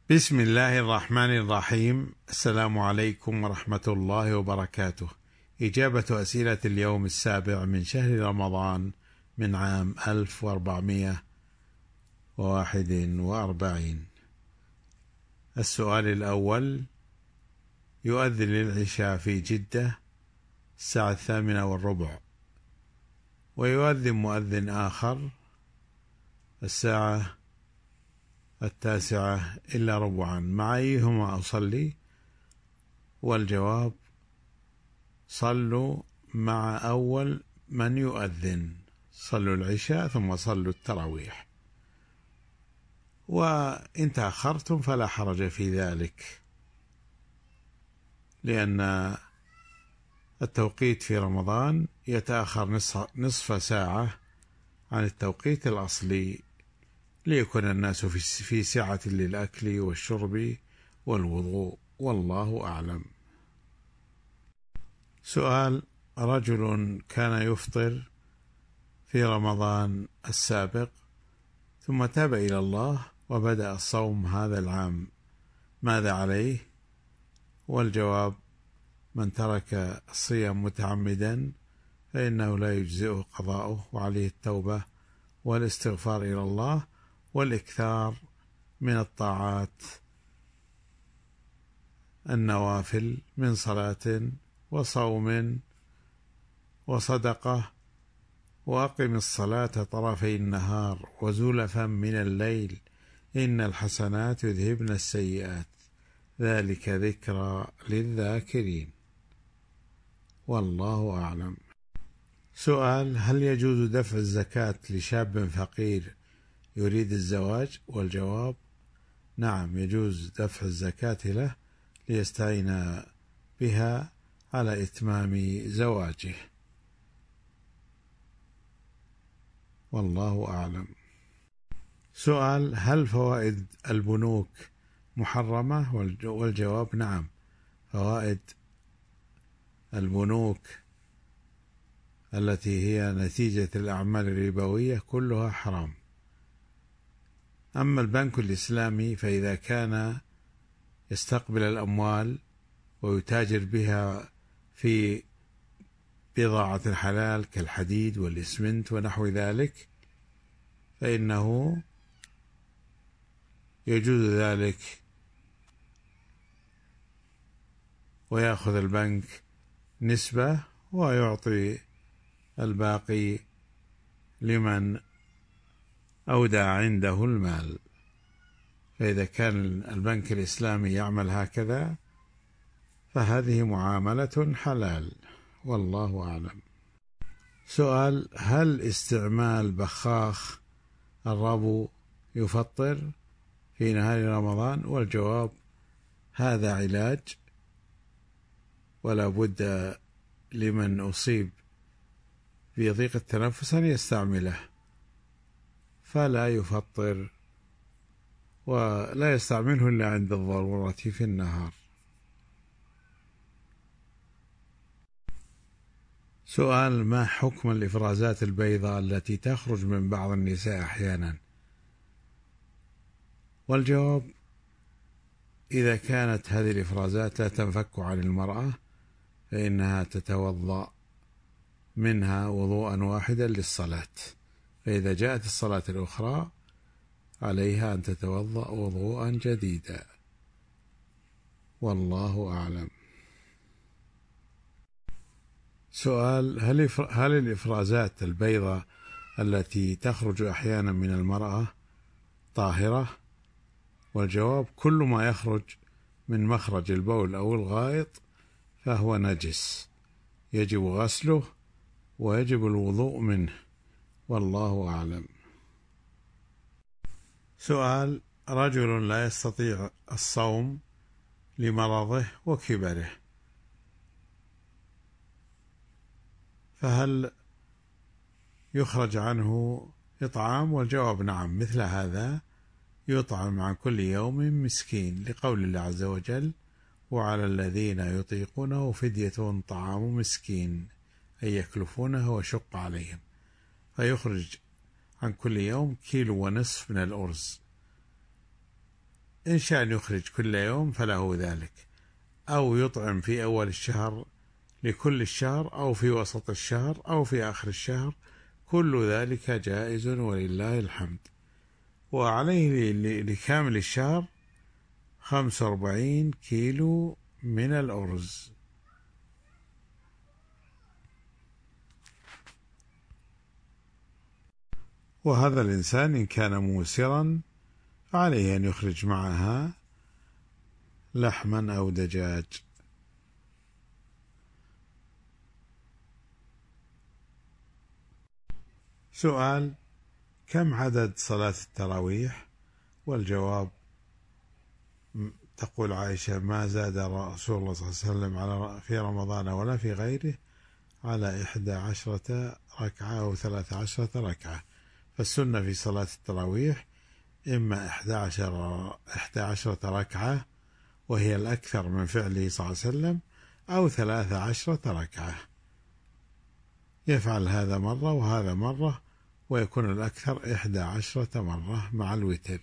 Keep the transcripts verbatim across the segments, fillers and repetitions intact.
بسم الله الرحمن الرحيم. السلام عليكم ورحمة الله وبركاته. إجابة أسئلة اليوم السابع من شهر رمضان من عام ألف وأربعمائة وواحد وأربعين. السؤال الأول: يؤذن للعشاء في جدة الساعة الثامنة والربع، ويؤذن مؤذن آخر الساعة التاسعة إلا ربعا، مع أيهما أصلي؟ والجواب: صلوا مع أول من يؤذن، صلوا العشاء ثم صلوا التراويح، وإن تأخرتم فلا حرج في ذلك، لأن التوقيت في رمضان يتأخر نصف ساعة عن التوقيت الأصلي، ليكون الناس في سعة للأكل والشرب والوضوء، والله أعلم. سؤال: رجل كان يفطر في رمضان السابق ثم تاب إلى الله وبدأ الصوم هذا العام، ماذا عليه؟ والجواب: من ترك الصيام متعمدا فإنه لا يجزئه قضاؤه، وعليه التوبة والاستغفار إلى الله والإكثار من الطاعات النوافل من صلاة وصوم وصدقة، وأقم الصلاة طرفي النهار وزلفا من الليل إن الحسنات يذهبن السيئات ذلك ذكرى للذاكرين، والله أعلم. سؤال: هل يجوز دفع الزكاة لشاب فقير يريد الزواج؟ والجواب: نعم، يجوز دفع الزكاة له ليستعين بها على إتمام زواجه، والله أعلم. سؤال: هل فوائد البنوك محرمة؟ والجواب: نعم، فوائد البنوك التي هي نتيجة الأعمال الربوية كلها حرام. أما البنك الإسلامي فإذا كان يستقبل الأموال ويتاجر بها في بضاعة الحلال كالحديد والإسمنت ونحو ذلك، فإنه يجوز ذلك، ويأخذ البنك نسبة ويعطي الباقي لمن أودع عنده المال. فإذا كان البنك الإسلامي يعمل هكذا فهذه معاملة حلال، والله أعلم. سؤال: هل استعمال بخاخ الربو يفطر في نهار رمضان؟ والجواب: هذا علاج، ولا بد لمن أصيب بضيق التنفس أن يستعمله، فلا يفطر، ولا يستعمله إلا عند الضرورة في النهار. سؤال: ما حكم الإفرازات البيضاء التي تخرج من بعض النساء أحيانا؟ والجواب: إذا كانت هذه الإفرازات لا تنفك عن المرأة فإنها تتوضأ منها وضوءا واحدا للصلاة، فإذا جاءت الصلاة الأخرى عليها أن تتوضأ وضوءا جديدا، والله أعلم. سؤال: هل هل الإفرازات البيضاء التي تخرج أحيانا من المرأة طاهرة؟ والجواب: كل ما يخرج من مخرج البول أو الغائط فهو نجس، يجب غسله ويجب الوضوء منه، والله أعلم. سؤال: رجل لا يستطيع الصوم لمرضه وكبره، فهل يخرج عنه إطعام؟ والجواب: نعم، مثل هذا يطعم عن كل يوم مسكين، لقول الله عز وجل: وعلى الذين يطيقونه فدية طعام مسكين، أي يكلفونه ويشق عليهم، فيخرج عن كل يوم كيلو ونصف من الأرز، إن شاء يخرج كل يوم فله ذلك، أو يطعم في أول الشهر لكل الشهر، أو في وسط الشهر، أو في آخر الشهر، كل ذلك جائز ولله الحمد. وعليه لكامل الشهر خمسة وأربعين كيلو من الأرز. وهذا الإنسان إن كان موسرا عليه أن يخرج معها لحما أو دجاج. سؤال: كم عدد صلاة التراويح؟ والجواب: تقول عائشة: ما زاد رسول الله صلى الله عليه وسلم على في رمضان ولا في غيره على إحدى عشرة ركعة أو ثلاث عشرة ركعة. فالسنة في صلاة التراويح إما إحدى عشر إحدى عشرة ركعة وهي الأكثر من فعله صلى الله عليه وسلم، أو ثلاث عشرة ركعة، يفعل هذا مرة وهذا مرة، ويكون الأكثر إحدى عشرة مرة مع الوتر.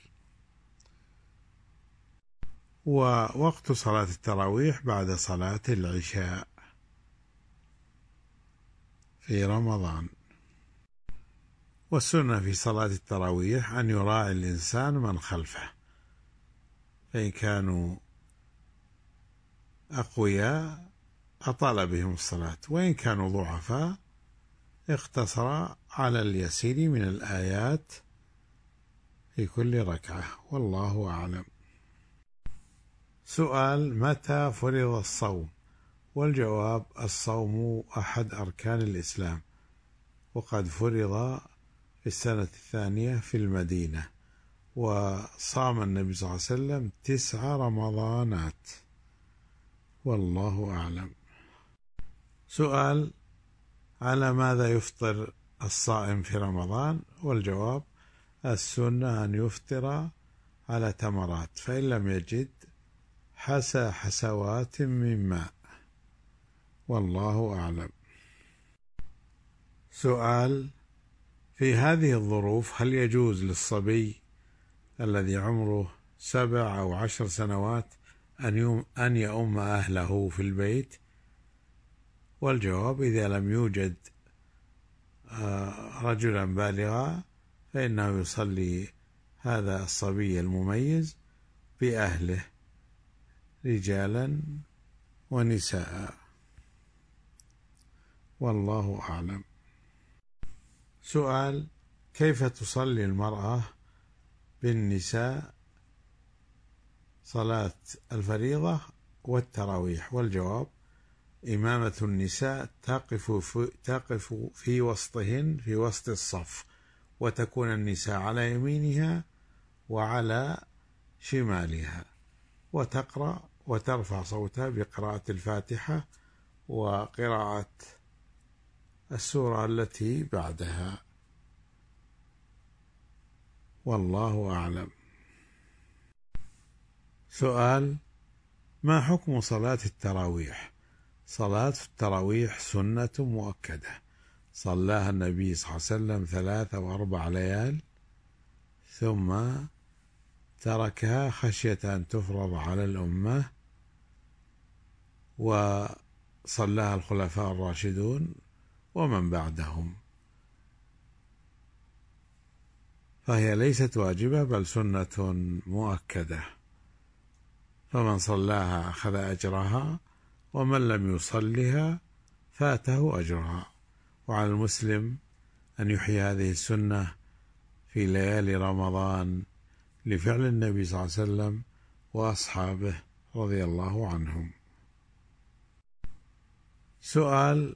ووقت صلاة التراويح بعد صلاة العشاء في رمضان. والسنة في صلاة التراويح أن يراعي الإنسان من خلفه، فإن كانوا أقوياء أطال بهم الصلاة، وإن كانوا ضعفاء اقتصر على اليسير من الآيات في كل ركعة، والله أعلم. سؤال: متى فرض الصوم؟ والجواب: الصوم أحد أركان الإسلام، وقد فرض في السنة الثانية في المدينة، وصام النبي صلى الله عليه وسلم تسع رمضانات، والله أعلم. سؤال: على ماذا يفطر الصائم في رمضان؟ والجواب: السنة أن يفطر على تمرات، فإن لم يجد حسى حسوات من ماء، والله أعلم. سؤال: في هذه الظروف هل يجوز للصبي الذي عمره سبع أو عشر سنوات أن أن يؤم أهله في البيت؟ والجواب: إذا لم يوجد رجلا بالغا فإنه يصلي هذا الصبي المميز بأهله رجالا ونساء، والله أعلم. سؤال: كيف تصلي المرأة بالنساء صلاة الفريضة والتراويح؟ والجواب: إمامة النساء تقف في, تقف في وسطهن في وسط الصف، وتكون النساء على يمينها وعلى شمالها، وتقرأ وترفع صوتها بقراءة الفاتحة وقراءة السورة التي بعدها، والله أعلم. سؤال: ما حكم صلاة التراويح؟ صلاة التراويح سنة مؤكدة، صلاها النبي صلى الله عليه وسلم ثلاث وأربع ليال ثم تركها خشية أن تفرض على الأمة، وصلاها الخلفاء الراشدون ومن بعدهم، فهي ليست واجبة بل سنة مؤكدة، فمن صلاها أخذ أجرها، ومن لم يصلها فاته أجرها. وعلى المسلم أن يحيي هذه السنة في ليالي رمضان لفعل النبي صلى الله عليه وسلم وأصحابه رضي الله عنهم. سؤال: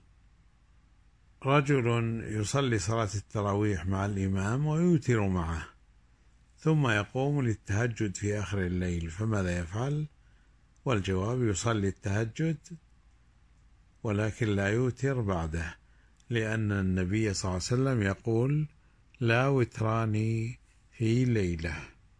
رجل يصلي صلاة التراويح مع الإمام ويوتر معه، ثم يقوم للتهجد في آخر الليل، فماذا يفعل؟ والجواب: يصلي التهجد ولكن لا يوتر بعده، لأن النبي صلى الله عليه وسلم يقول: لا وتران في ليلة.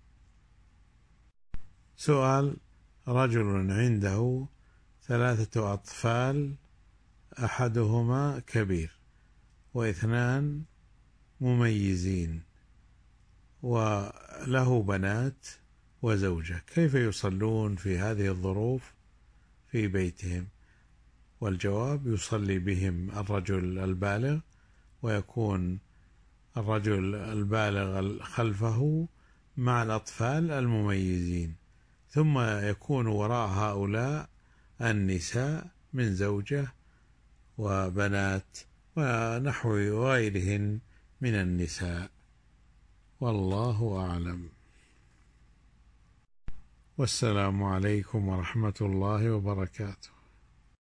سؤال: رجل عنده ثلاثة أطفال، أحدهما كبير واثنان مميزين، وله بنات وزوجة، كيف يصلون في هذه الظروف في بيتهم؟ والجواب: يصلي بهم الرجل البالغ، ويكون الرجل البالغ خلفه مع الأطفال المميزين، ثم يكون وراء هؤلاء النساء من زوجة وبنات ونحو غيرهن من النساء، والله أعلم. والسلام عليكم ورحمة الله وبركاته.